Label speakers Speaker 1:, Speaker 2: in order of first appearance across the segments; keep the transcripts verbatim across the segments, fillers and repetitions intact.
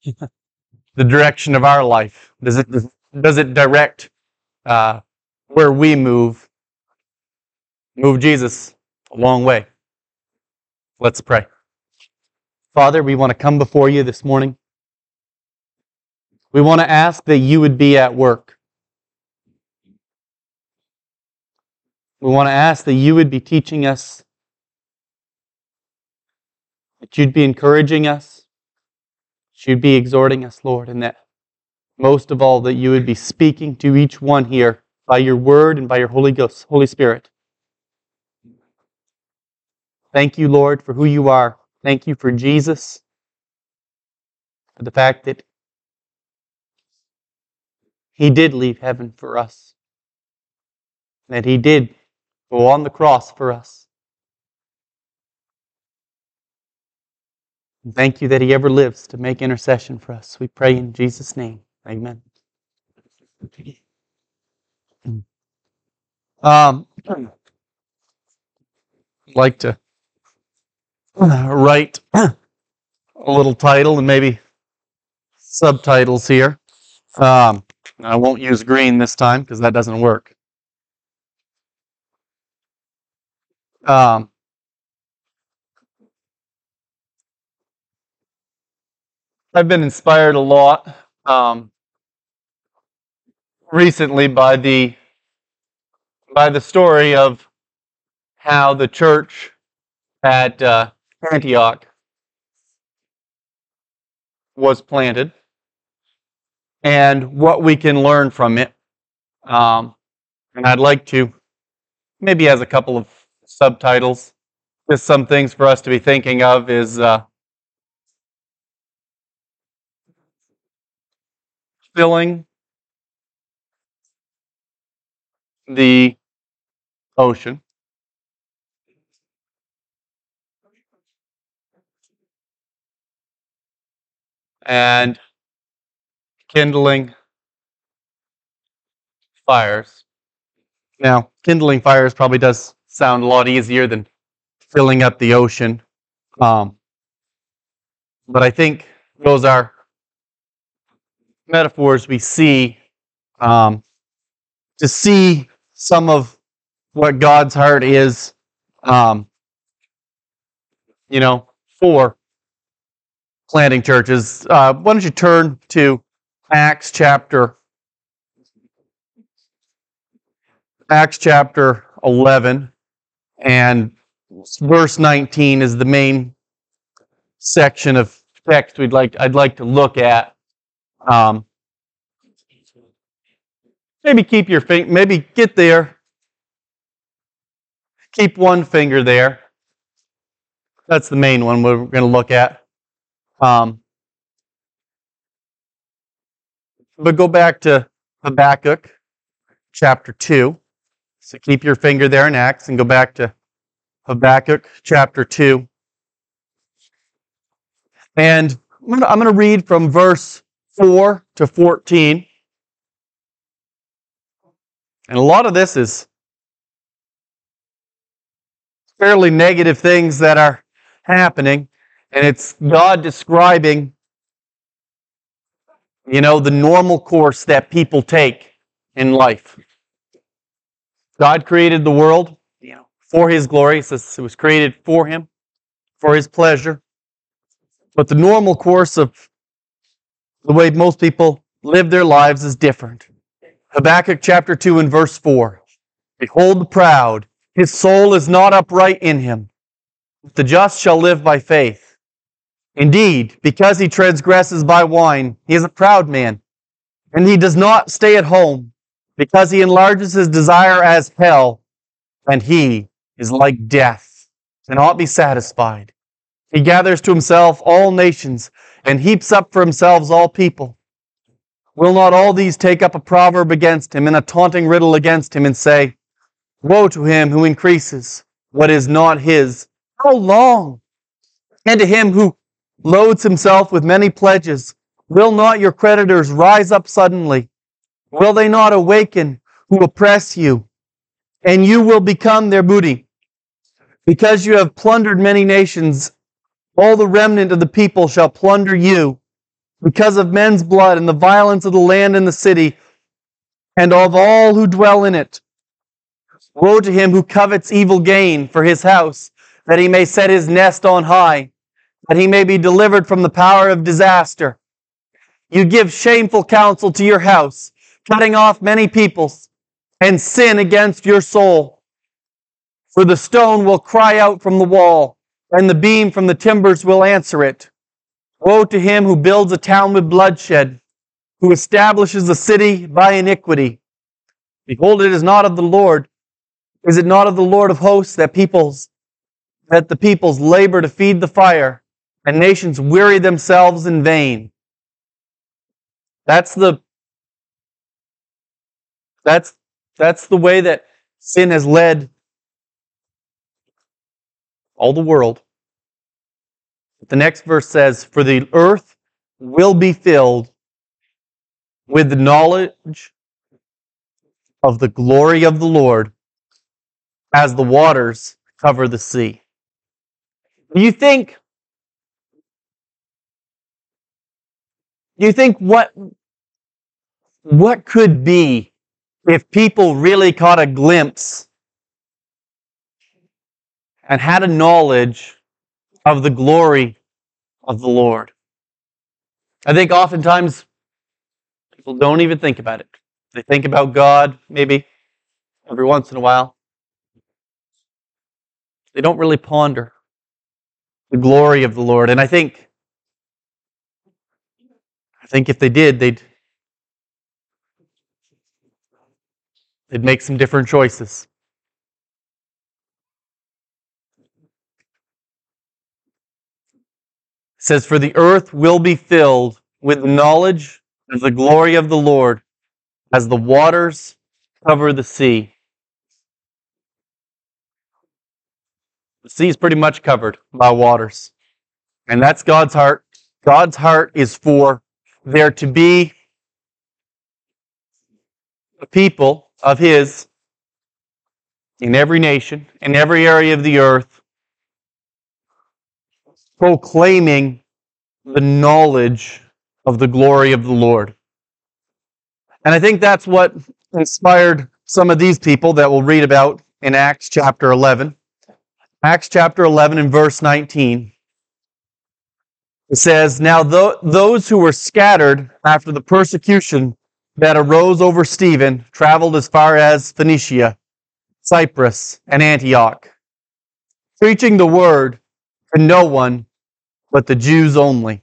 Speaker 1: the direction of our life? Does it does it direct uh, where we move? Move Jesus a long way. Let's pray. Father, we want to come before you this morning. We want to ask that you would be at work. We want to ask that you would be teaching us, that you'd be encouraging us, that you'd be exhorting us, Lord, and that most of all, that you would be speaking to each one here by your word and by your Holy Ghost, Holy Spirit. Thank you, Lord, for who you are. Thank you for Jesus, for the fact that he did leave heaven for us, that he did go on the cross for us. And thank you that he ever lives to make intercession for us. We pray in Jesus' name. Amen. Um, I'd like to write a little title and maybe subtitles here. Um, I won't use green this time because that doesn't work. Um, I've been inspired a lot um, recently by the by the story of how the church at uh, Antioch was planted and what we can learn from it. Um, and I'd like to, maybe as a couple of subtitles, just some things for us to be thinking of is uh, filling the ocean, and kindling fires. Now, kindling fires probably does sound a lot easier than filling up the ocean. Um, but I think those are metaphors we see um, to see some of what God's heart is, um, you know, for planting churches. Uh, why don't you turn to Acts chapter Acts chapter eleven, and verse nineteen is the main section of text we'd like I'd like to look at. Um, maybe keep your finger, maybe get there. Keep one finger there. That's the main one we're going to look at. Um, but go back to Habakkuk chapter two. So keep your finger there in Acts and go back to Habakkuk chapter two. And I'm going to read from verse four to fourteen. And a lot of this is fairly negative things that are happening. And it's God describing, you know, the normal course that people take in life. God created the world, you know, for His glory. It says it was created for Him, for His pleasure. But the normal course of the way most people live their lives is different. Habakkuk chapter two and verse four. Behold the proud, his soul is not upright in him. The just shall live by faith. Indeed, because he transgresses by wine, he is a proud man, and he does not stay at home, because he enlarges his desire as hell, and he is like death, cannot be satisfied. He gathers to himself all nations, and heaps up for himself all people. Will not all these take up a proverb against him, and a taunting riddle against him, and say, Woe to him who increases what is not his. How long? And to him who loads himself with many pledges, will not your creditors rise up suddenly? Will they not awaken who oppress you? And you will become their booty. Because you have plundered many nations, all the remnant of the people shall plunder you. because of men's blood and the violence of the land and the city, and of all who dwell in it. Woe to him who covets evil gain for his house, that he may set his nest on high, that he may be delivered from the power of disaster. You give shameful counsel to your house, cutting off many peoples, and sin against your soul. For the stone will cry out from the wall, and the beam from the timbers will answer it. Woe to him who builds a town with bloodshed, who establishes a city by iniquity. Behold, it is not of the Lord. Is it not of the Lord of hosts that peoples, that the peoples labor to feed the fire, and nations weary themselves in vain? That's the that's that's the way that sin has led all the world. The next verse says, "For the earth will be filled with the knowledge of the glory of the Lord, as the waters cover the sea." Do you think, do you think what, what could be if people really caught a glimpse and had a knowledge of the glory of the Lord? I think oftentimes people don't even think about it. They think about God maybe every once in a while. They don't really ponder the glory of the Lord. And I think, I think if they did, they'd, they'd make some different choices. It says, "For the earth will be filled with the knowledge of the glory of the Lord, as the waters cover the sea." The sea is pretty much covered by waters. And that's God's heart. God's heart is for there to be a people of His in every nation, in every area of the earth, proclaiming the knowledge of the glory of the Lord. And I think that's what inspired some of these people that we'll read about in Acts chapter eleven. Acts chapter eleven and verse nineteen. It says, "Now th- those who were scattered after the persecution that arose over Stephen traveled as far as Phoenicia, Cyprus, and Antioch, preaching the word to no one but the Jews only."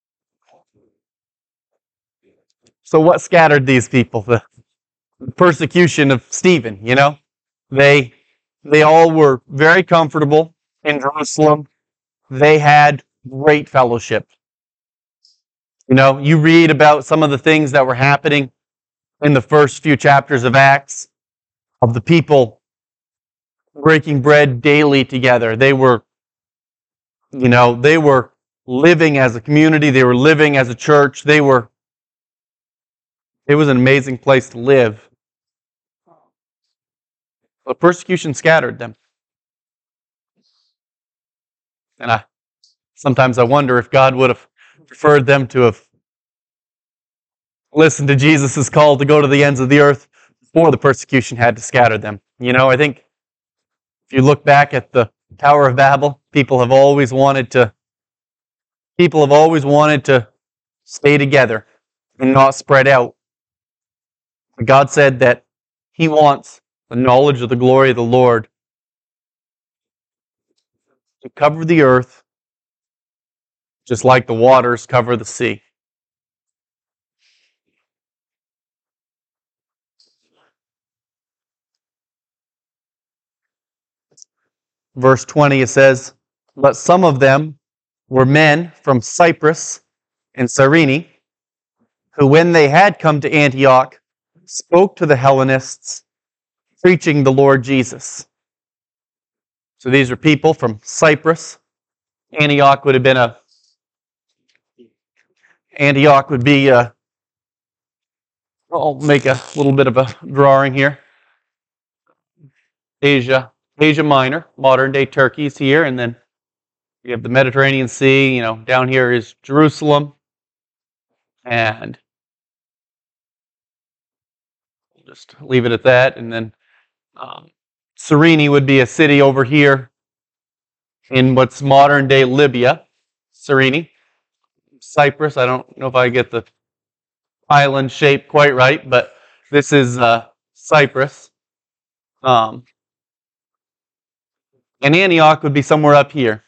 Speaker 1: So what scattered these people? The persecution of Stephen, you know? They, they all were very comfortable in Jerusalem. They had great fellowship. You know, you read about some of the things that were happening in the first few chapters of Acts, of the people breaking bread daily together. They were, you know, they were living as a community. They were living as a church. They were, it was an amazing place to live. But persecution scattered them. And I sometimes I wonder if God would have preferred them to have listened to Jesus' call to go to the ends of the earth before the persecution had to scatter them. You know, I think if you look back at the Tower of Babel, people have always wanted to people have always wanted to stay together and not spread out. But God said that He wants the knowledge of the glory of the Lord to cover the earth just like the waters cover the sea. Verse twenty, it says, "But some of them were men from Cyprus and Cyrene, who when they had come to Antioch, spoke to the Hellenists, preaching the Lord Jesus." So these are people from Cyprus. Antioch would have been a Antioch would be a, I'll make a little bit of a drawing here. Asia, Asia Minor, modern day Turkey is here, and then you have the Mediterranean Sea. You know, down here is Jerusalem. And we'll just leave it at that. And then um, Cyrene would be a city over here in what's modern day Libya. Cyrene. Cyprus, I don't know if I get the island shape quite right, but this is uh, Cyprus. Um, and Antioch would be somewhere up here.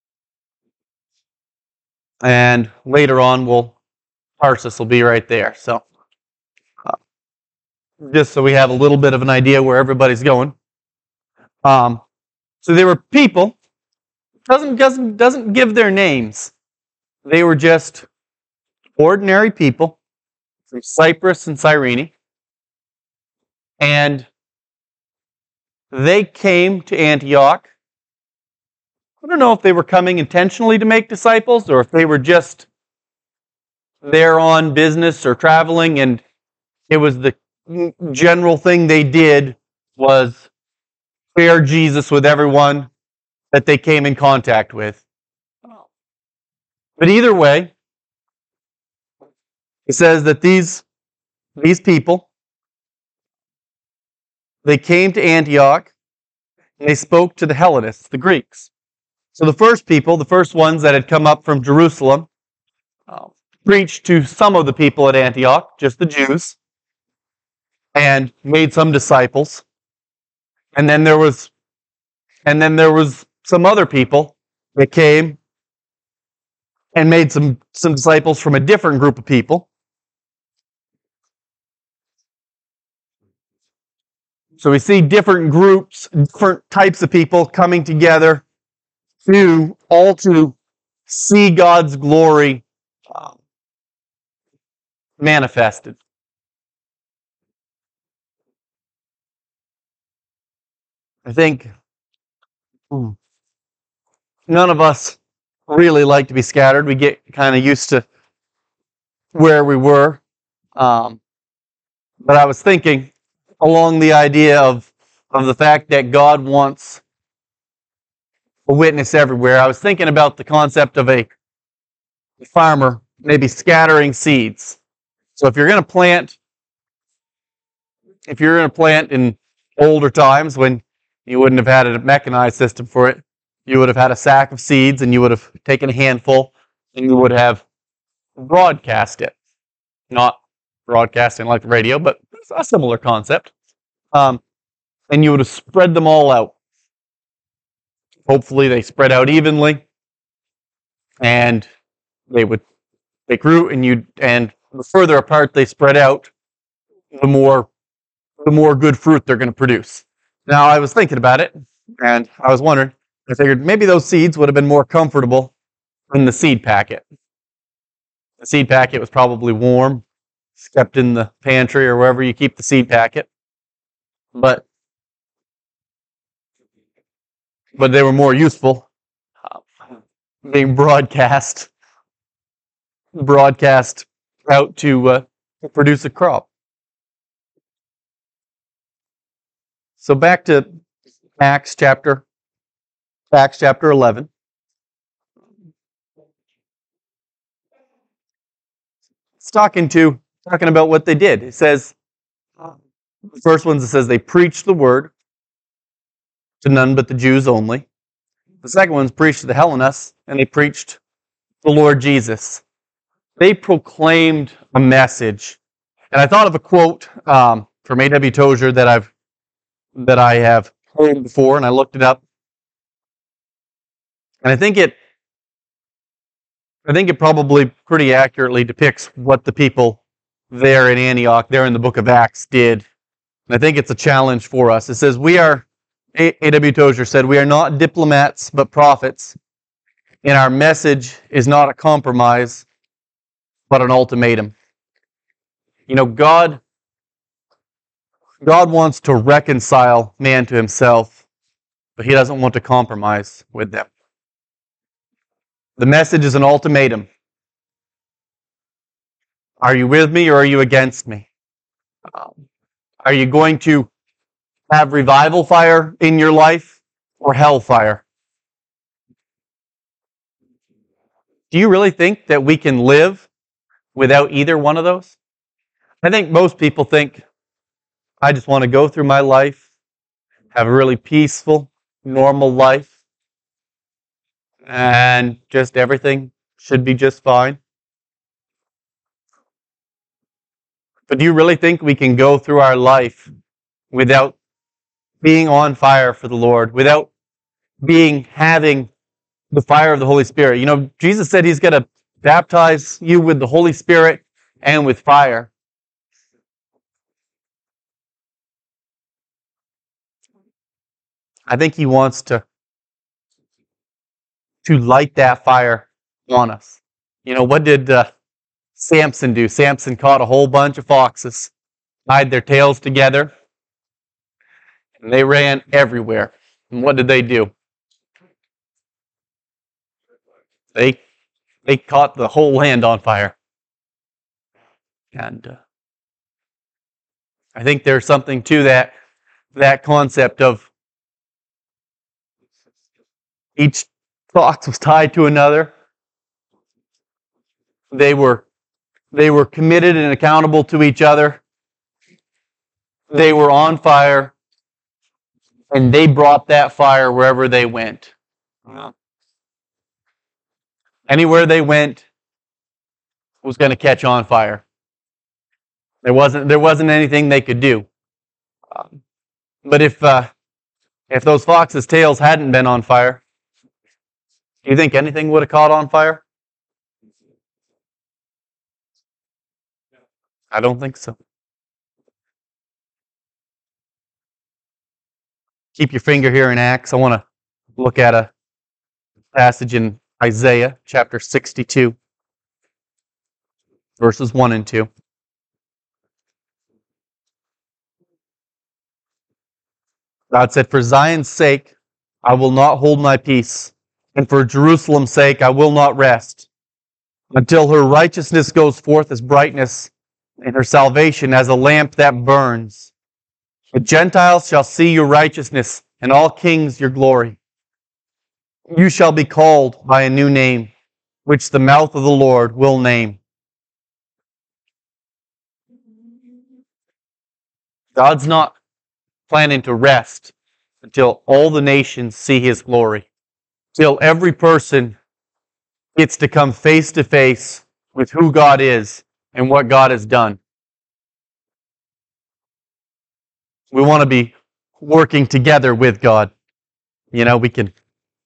Speaker 1: And later on, we'll Tarsus will be right there. So, uh, just so we have a little bit of an idea where everybody's going. Um, so there were people. Doesn't doesn't doesn't give their names. They were just ordinary people from Cyprus and Cyrene, and they came to Antioch. I don't know if they were coming intentionally to make disciples or if they were just there on business or traveling, and it was the general thing they did was share Jesus with everyone that they came in contact with. But either way, it says that these, these people, they came to Antioch and they spoke to the Hellenists, the Greeks. So the first people, the first ones that had come up from Jerusalem, uh, preached to some of the people at Antioch, just the Jews, and made some disciples. And then there was, and then there was some other people that came and made some, some disciples from a different group of people. So we see different groups, different types of people coming together to all to see God's glory uh, manifested. I think hmm, none of us really like to be scattered. We get kind of used to where we were. Um, but I was thinking along the idea of, of the fact that God wants a witness everywhere. I was thinking about the concept of a farmer maybe scattering seeds. So if you're going to plant, if you're going to plant in older times when you wouldn't have had a mechanized system for it, you would have had a sack of seeds and you would have taken a handful and you would have broadcast it. Not broadcasting like the radio, but it's a similar concept. Um, and you would have spread them all out. Hopefully they spread out evenly and they would take root, and you and the further apart they spread out, the more the more good fruit they're going to produce. Now I was thinking about it and I was wondering, I figured maybe those seeds would have been more comfortable in the seed packet. The seed packet was probably warm. It's kept in the pantry or wherever you keep the seed packet. But but they were more useful uh, being broadcast broadcast out to uh, produce a crop. So back to Acts chapter Acts chapter eleven. It's talking to talking about what they did. It says, the first ones, it says they preached the word to none but the Jews only. The second ones preached to the Hellenists, and they preached the Lord Jesus. They proclaimed a message. And I thought of a quote um, from A W Tozer that I've that I have heard before, and I looked it up. And I think it I think it probably pretty accurately depicts what the people there in Antioch, there in the book of Acts, did. And I think it's a challenge for us. It says, we are, A W Tozer said, we are not diplomats, but prophets. And our message is not a compromise, but an ultimatum. You know, God, God wants to reconcile man to himself, but he doesn't want to compromise with them. The message is an ultimatum. Are you with me or are you against me? Um, are you going to have revival fire in your life or hellfire? Do you really think that we can live without either one of those? I think most people think, I just want to go through my life, have a really peaceful, normal life, and just everything should be just fine. But do you really think we can go through our life without being on fire for the Lord, without being, having the fire of the Holy Spirit? You know, Jesus said He's going to baptize you with the Holy Spirit and with fire. I think He wants to, to light that fire on us. You know, what did uh, Samson do? Samson caught a whole bunch of foxes, tied their tails together, and they ran everywhere. And what did they do? They they caught the whole land on fire. And uh, I think there's something to that that concept of each fox was tied to another. They were they were committed and accountable to each other. They were on fire, and they brought that fire wherever they went. Anywhere they went was going to catch on fire. There wasn't there wasn't anything they could do. Um, but if uh, if those foxes' tails hadn't been on fire, do you think anything would have caught on fire? I don't think so. Keep your finger here in Acts. I want to look at a passage in Isaiah chapter sixty-two, verses one and two. God said, "For Zion's sake, I will not hold my peace, and for Jerusalem's sake, I will not rest, until her righteousness goes forth as brightness, and her salvation as a lamp that burns. The Gentiles shall see your righteousness, and all kings your glory. You shall be called by a new name, which the mouth of the Lord will name." God's not planning to rest until all the nations see His glory, till every person gets to come face to face with who God is and what God has done. We want to be working together with God. You know, we can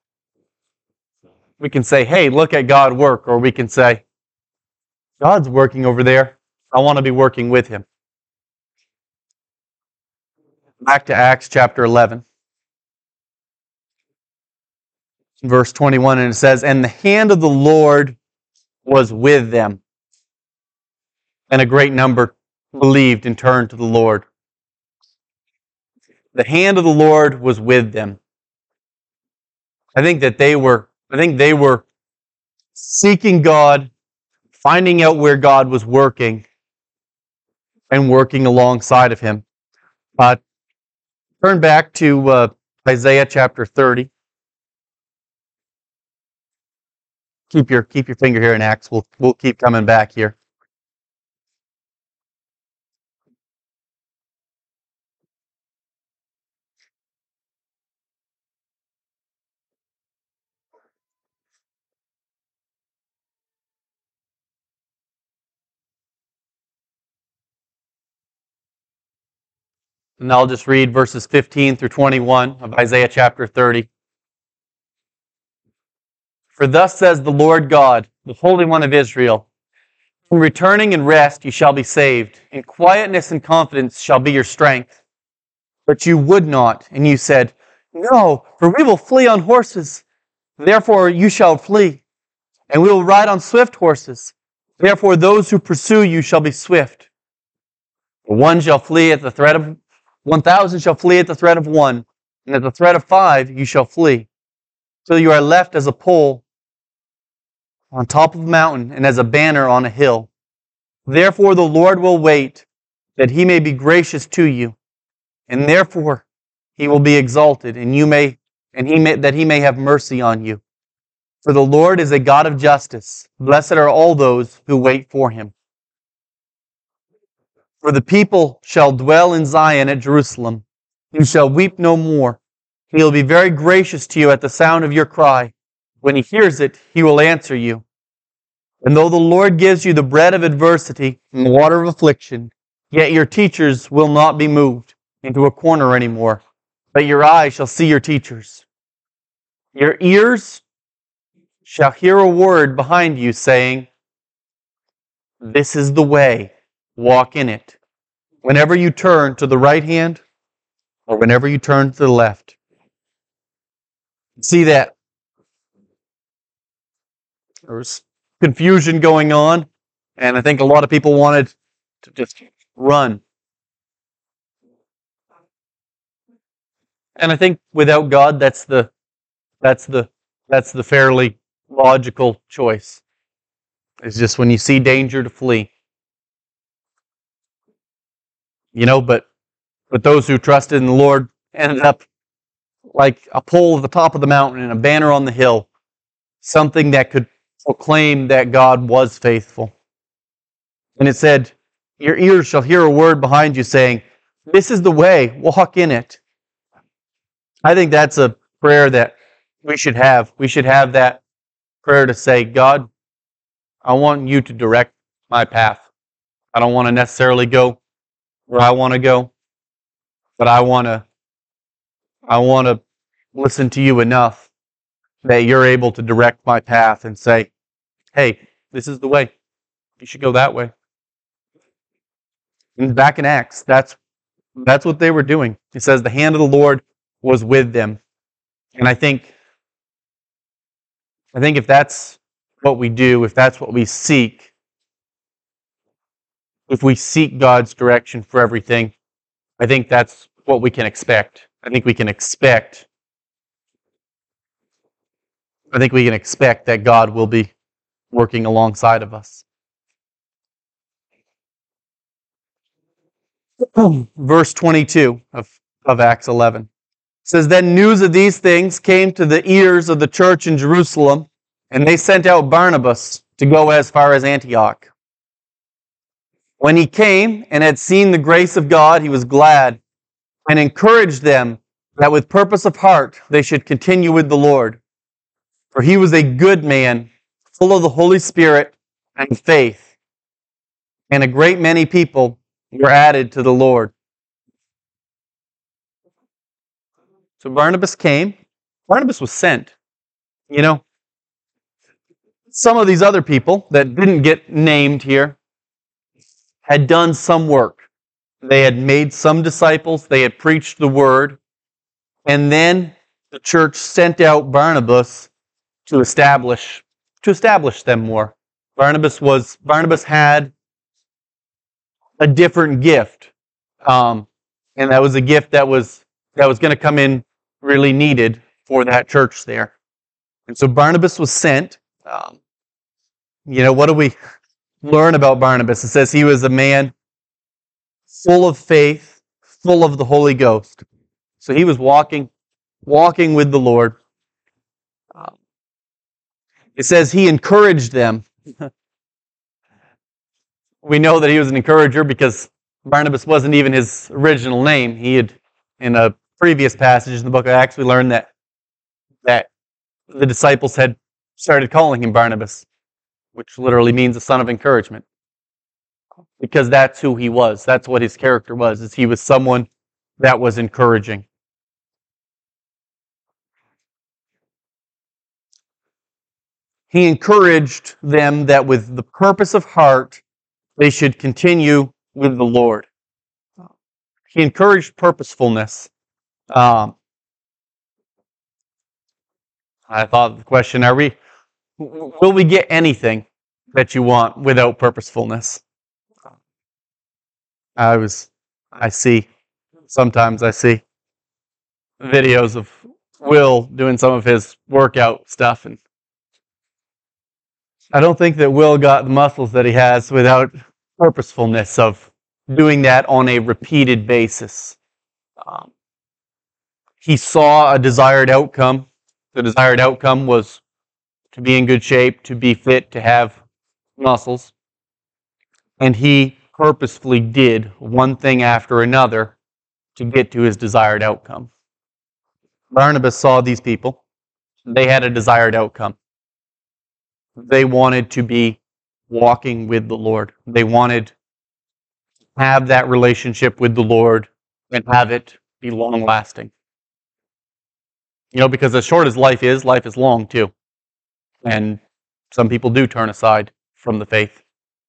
Speaker 1: we can say, "Hey, look at God work," or we can say, "God's working over there. I want to be working with Him." Back to Acts chapter eleven, verse twenty-one, and it says, "And the hand of the Lord was with them, and a great number believed and turned to the Lord." The hand of the Lord was with them. I think that they were, I think they were seeking God, finding out where God was working, and working alongside of Him. Uh, turn back to uh, Isaiah chapter thirty. Keep your keep your finger here in Acts. We'll we'll keep coming back here. And I'll just read verses fifteen through twenty-one of Isaiah chapter thirty. "For thus says the Lord God, the Holy One of Israel, in returning and rest you shall be saved. In quietness and confidence shall be your strength. But you would not, and you said, 'No, for we will flee on horses.' Therefore you shall flee. And we will ride on swift horses. Therefore those who pursue you shall be swift. One shall flee at the threat of one thousand shall flee at the threat of one, and at the threat of five you shall flee, till you are left as a pole on top of a mountain and as a banner on a hill. Therefore the Lord will wait, that He may be gracious to you, and therefore He will be exalted, and you may and He may that He may have mercy on you. For the Lord is a God of justice. Blessed are all those who wait for Him. For the people shall dwell in Zion at Jerusalem. You shall weep no more. He will be very gracious to you at the sound of your cry. When he hears it, he will answer you. And though the Lord gives you the bread of adversity and the water of affliction, yet your teachers will not be moved into a corner anymore, but your eyes shall see your teachers. Your ears shall hear a word behind you saying, this is the way, walk in it. Whenever you turn to the right hand or whenever you turn to the left. See that? There was confusion going on, and I think a lot of people wanted to just run. And I think without God, that's the that's the that's the fairly logical choice. It's just when you see danger to flee. You know, but but those who trusted in the Lord ended up like a pole at the top of the mountain and a banner on the hill, something that could proclaim that God was faithful. And it said, your ears shall hear a word behind you saying, this is the way, walk in it. I think that's a prayer that we should have. We should have that prayer to say, God, I want you to direct my path. I don't want to necessarily go where I want to go, but I want to I want to listen to you enough that you're able to direct my path and say, hey, this is the way. You should go that way. And back in Acts, that's that's what they were doing. It says the hand of the Lord was with them. And I think I think if that's what we do, if that's what we seek, if we seek God's direction for everything, I think that's what we can expect. I think we can expect I think we can expect that God will be working alongside of us. Verse twenty-two of, of Acts eleven says, then news of these things came to the ears of the church in Jerusalem, and they sent out Barnabas to go as far as Antioch. When he came and had seen the grace of God, he was glad and encouraged them that with purpose of heart they should continue with the Lord. For he was a good man, full of the Holy Spirit and faith, and a great many people were added to the Lord. So Barnabas came. Barnabas was sent. You know, some of these other people that didn't get named here had done some work. They had made some disciples. They had preached the word. And then the church sent out Barnabas to establish to establish them more. Barnabas was Barnabas had a different gift, um, and that was a gift that was that was going to come in really needed for that church there. And so Barnabas was sent. Um, you know, what do we learn about Barnabas? It says he was a man full of faith, full of the Holy Ghost. So he was walking, walking with the Lord. Um, it says he encouraged them. We know that he was an encourager because Barnabas wasn't even his original name. He had, in a previous passage in the book of Acts, we learned that that the disciples had started calling him Barnabas, which literally means the son of encouragement. Because that's who he was. That's what his character was, is he was someone that was encouraging. He encouraged them that with the purpose of heart, they should continue with the Lord. He encouraged purposefulness. Um, I thought the question, are we, will we get anything that you want without purposefulness? I was, I see, sometimes I see videos of Will doing some of his workout stuff, and I don't think that Will got the muscles that he has without purposefulness of doing that on a repeated basis. Um, he saw a desired outcome. The desired outcome was to be in good shape, to be fit, to have muscles. And he purposefully did one thing after another to get to his desired outcome. Barnabas saw these people. They had a desired outcome. They wanted to be walking with the Lord. They wanted to have that relationship with the Lord and have it be long-lasting. You know, because as short as life is, life is long too. And some people do turn aside from the faith.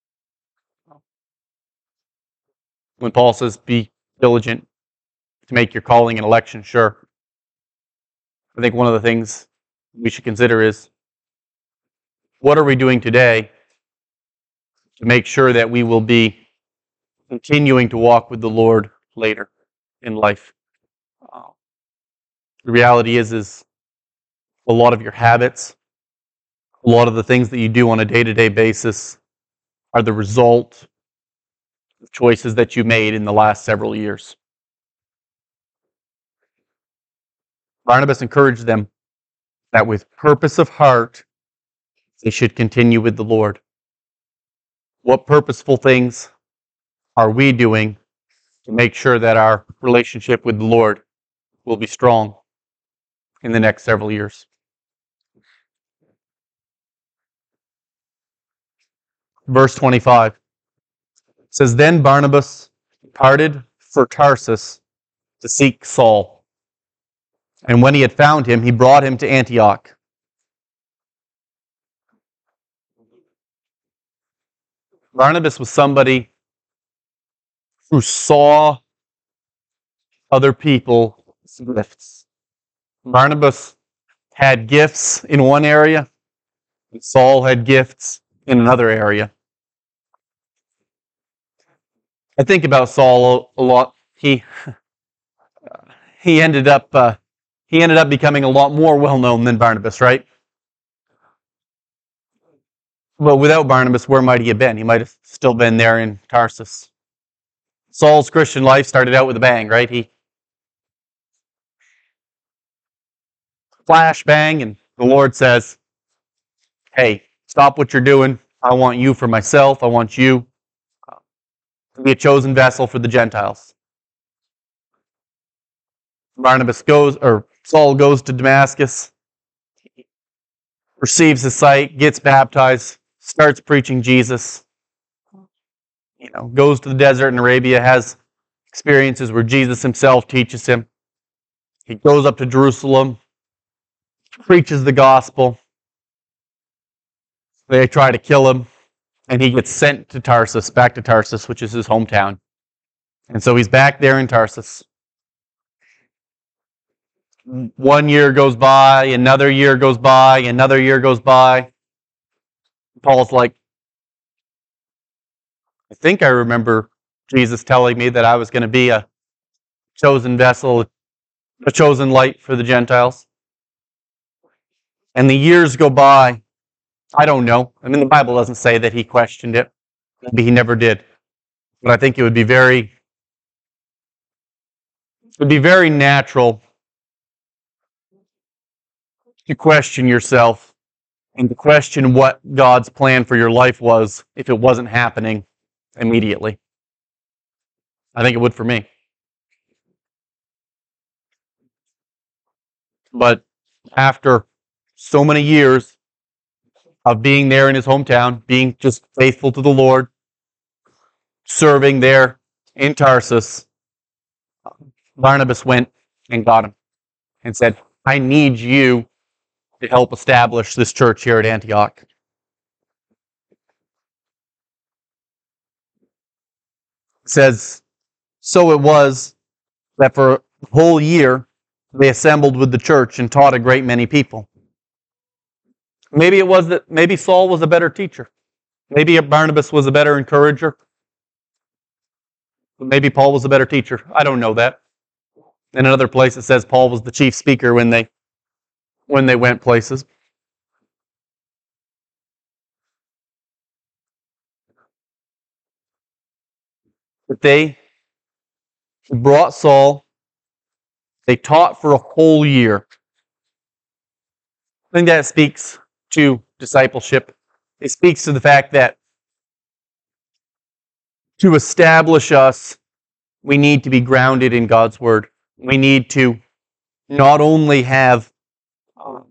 Speaker 1: When Paul says, be diligent to make your calling and election sure, I think one of the things we should consider is, what are we doing today to make sure that we will be continuing to walk with the Lord later in life? Uh, the reality is, is a lot of your habits, a lot of the things that you do on a day-to-day basis are the result of choices that you made in the last several years. Barnabas encouraged them that with purpose of heart, they should continue with the Lord. What purposeful things are we doing to make sure that our relationship with the Lord will be strong in the next several years? Verse twenty-five says, Then Barnabas departed for Tarsus to seek Saul. And when he had found him, he brought him to Antioch. Barnabas was somebody who saw other people's gifts. Barnabas had gifts in one area, and Saul had gifts in another area. I think about Saul a lot. He he ended up uh, he ended up becoming a lot more well known than Barnabas, right? But without Barnabas, where might he have been? He might have still been there in Tarsus. Saul's Christian life started out with a bang, right? He flash bang, and the Lord says, hey, stop what you're doing. I want you for myself. I want you to be a chosen vessel for the Gentiles. Barnabas goes, or Saul goes to Damascus, receives his sight, gets baptized, starts preaching Jesus. You know, goes to the desert in Arabia, has experiences where Jesus himself teaches him. He goes up to Jerusalem, preaches the gospel. They try to kill him, and he gets sent to Tarsus, back to Tarsus, which is his hometown. And so he's back there in Tarsus. One year goes by, another year goes by, another year goes by. Paul's like, I think I remember Jesus telling me that I was going to be a chosen vessel, a chosen light for the Gentiles. And the years go by. I don't know. I mean, the Bible doesn't say that he questioned it. Maybe he never did. But I think it would be very, it would be very natural to question yourself and to question what God's plan for your life was if it wasn't happening immediately. I think it would for me. But after so many years of being there in his hometown, being just faithful to the Lord, serving there in Tarsus, Barnabas went and got him and said, I need you to help establish this church here at Antioch. It says, so it was that for a whole year they assembled with the church and taught a great many people. Maybe it was that maybe Saul was a better teacher. Maybe Barnabas was a better encourager. Maybe Paul was a better teacher. I don't know that. In another place it says Paul was the chief speaker when they when they went places. But they brought Saul. They taught for a whole year. I think that speaks to discipleship. It speaks to the fact that to establish us, we need to be grounded in God's Word. We need to not only have uh,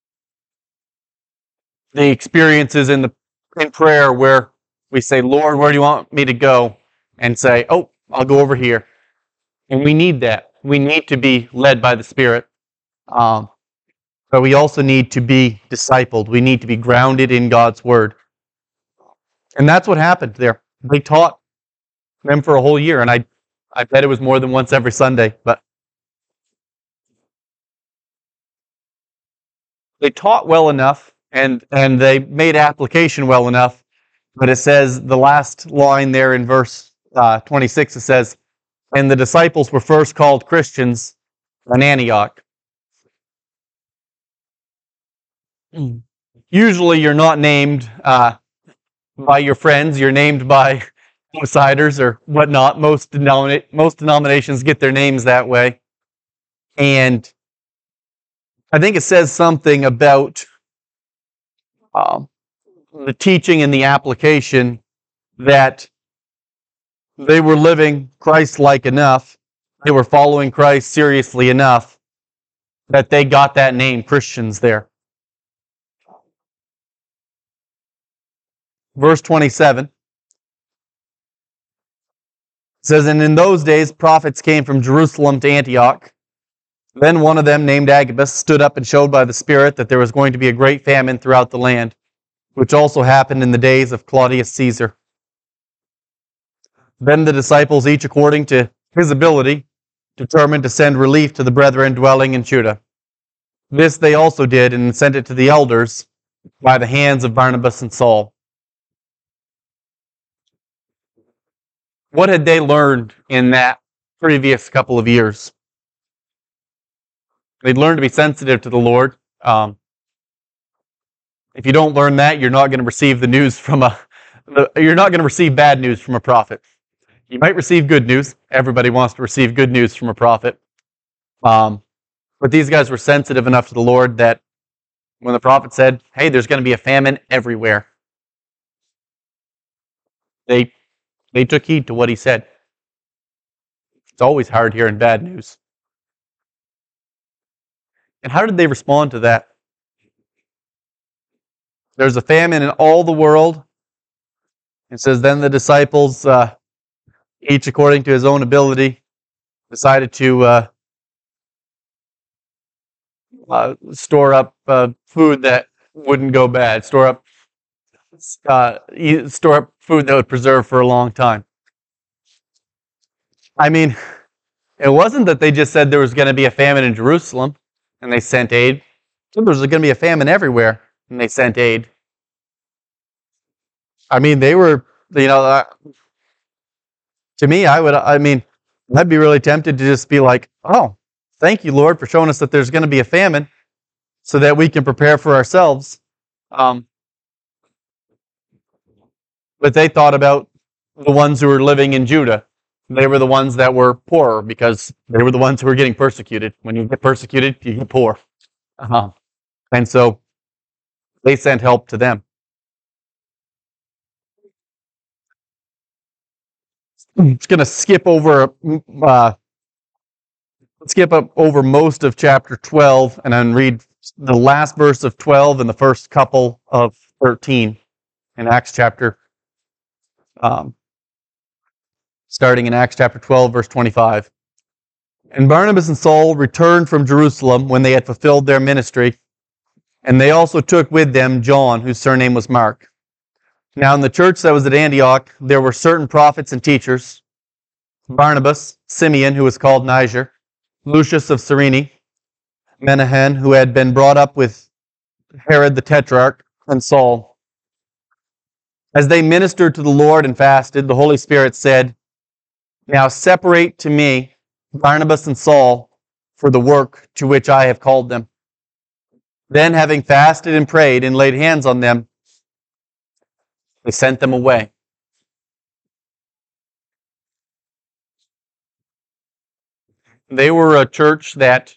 Speaker 1: the experiences in the in prayer where we say, Lord, where do you want me to go? And say, oh, I'll go over here. And we need that. We need to be led by the Spirit. Um, but we also need to be discipled. We need to be grounded in God's Word. And that's what happened there. They taught them for a whole year. And I, I bet it was more than once every Sunday. But they taught well enough, and, and they made application well enough. But it says, the last line there in verse uh, twenty-six, it says, and the disciples were first called Christians in Antioch. Usually you're not named uh, by your friends, you're named by outsiders or whatnot. Most, denomina- most denominations get their names that way. And I think it says something about um, the teaching and the application that they were living Christ-like enough, they were following Christ seriously enough that they got that name, Christians, there. Verse twenty-seven says, and in those days prophets came from Jerusalem to Antioch. Then one of them, named Agabus, stood up and showed by the Spirit that there was going to be a great famine throughout the land, which also happened in the days of Claudius Caesar. Then the disciples, each according to his ability, determined to send relief to the brethren dwelling in Judah. This they also did, and sent it to the elders by the hands of Barnabas and Saul. What had they learned in that previous couple of years? They'd learned to be sensitive to the Lord. Um, if you don't learn that, you're not going to receive the news from a. The, you're not going to receive bad news from a prophet. You might receive good news. Everybody wants to receive good news from a prophet. Um, but these guys were sensitive enough to the Lord that when the prophet said, "Hey, there's going to be a famine everywhere," they they took heed to what he said. It's always hard hearing bad news. And how did they respond to that? There's a famine in all the world. It says, then the disciples, uh, each according to his own ability, decided to uh, uh, store up uh, food that wouldn't go bad, store up, uh, eat, store up food that would preserve for a long time. I mean, it wasn't that they just said there was going to be a famine in Jerusalem and they sent aid. There was going to be a famine everywhere and they sent aid. I mean, they were, you know, uh, to me, I would, I mean, I'd be really tempted to just be like, oh, thank you, Lord, for showing us that there's going to be a famine so that we can prepare for ourselves. Um, but they thought about the ones who were living in Judah. They were the ones that were poorer because they were the ones who were getting persecuted. When you get persecuted, you get poor. Uh-huh. And so they sent help to them. I'm just going to skip over uh, skip up over most of chapter twelve and then read the last verse of twelve and the first couple of thirteen in Acts chapter, um, starting in Acts chapter twelve, verse twenty-five. And Barnabas and Saul returned from Jerusalem when they had fulfilled their ministry, and they also took with them John, whose surname was Mark. Now in the church that was at Antioch, there were certain prophets and teachers, Barnabas, Simeon, who was called Niger, Lucius of Cyrene, Menahan, who had been brought up with Herod the Tetrarch, and Saul. As they ministered to the Lord and fasted, the Holy Spirit said, now separate to me Barnabas and Saul for the work to which I have called them. Then, having fasted and prayed and laid hands on them, they sent them away. They were a church that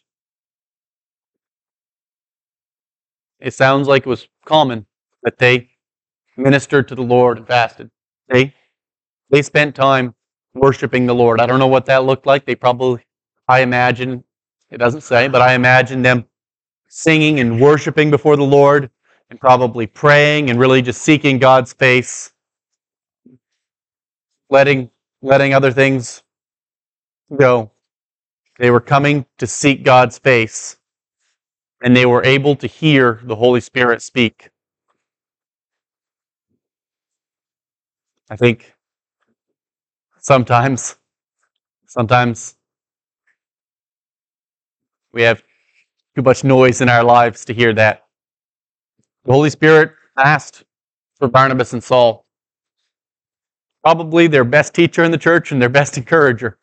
Speaker 1: it sounds like it was common that they ministered to the Lord and fasted. They They spent time worshiping the Lord. I don't know what that looked like. They probably, I imagine, it doesn't say, but I imagine them singing and worshiping before the Lord and probably praying and really just seeking God's face, letting, letting other things go. They were coming to seek God's face, and they were able to hear the Holy Spirit speak. I think sometimes, sometimes we have too much noise in our lives to hear that. The Holy Spirit asked for Barnabas and Saul, probably their best teacher in the church and their best encourager.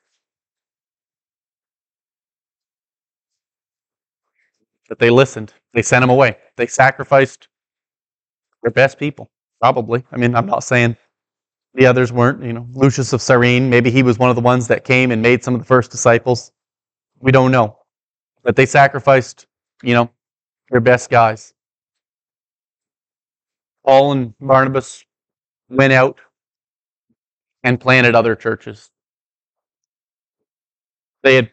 Speaker 1: But they listened. They sent him away. They sacrificed their best people, probably. I mean, I'm not saying the others weren't. You know, Lucius of Cyrene, maybe he was one of the ones that came and made some of the first disciples. We don't know. But they sacrificed, you know, their best guys. Paul and Barnabas went out and planted other churches. They had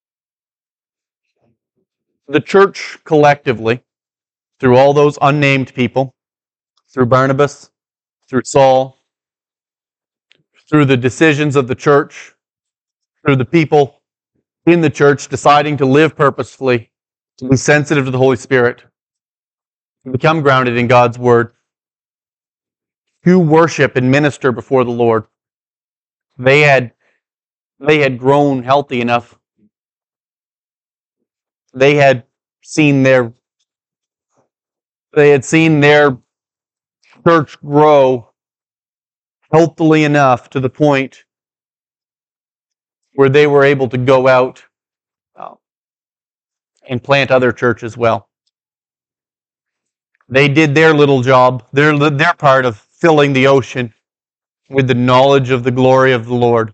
Speaker 1: the church collectively, through all those unnamed people, through Barnabas, through Saul, through the decisions of the church, through the people in the church deciding to live purposefully, to be sensitive to the Holy Spirit, to become grounded in God's Word, to worship and minister before the Lord. They had, they had grown healthy enough. They had seen their they had seen their church grow healthily enough to the point where they were able to go out uh, and plant other churches well. They did their little job, their, their part of filling the ocean with the knowledge of the glory of the Lord.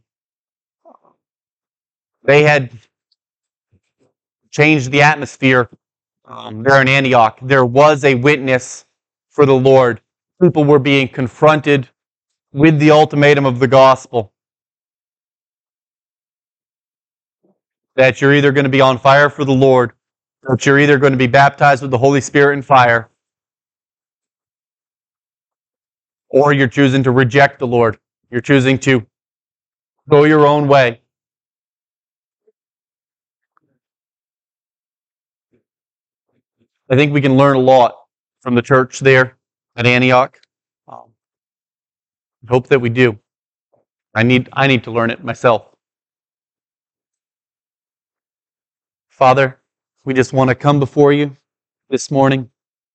Speaker 1: They had changed the atmosphere um, there in Antioch. There was a witness for the Lord. People were being confronted with the ultimatum of the gospel. That you're either going to be on fire for the Lord, or that you're either going to be baptized with the Holy Spirit and fire, or you're choosing to reject the Lord. You're choosing to go your own way. I think we can learn a lot from the church there at Antioch. Um, I hope that we do. I need, I need to learn it myself. Father, we just want to come before you this morning.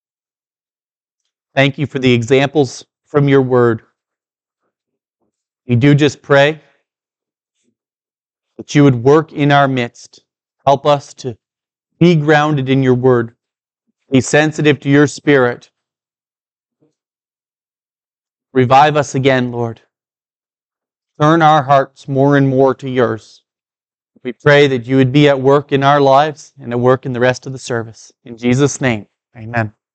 Speaker 1: Thank you for the examples from your word. We do just pray that you would work in our midst. Help us to be grounded in your word. Be sensitive to your Spirit. Revive us again, Lord. Turn our hearts more and more to yours. We pray that you would be at work in our lives and at work in the rest of the service. In Jesus' name, amen.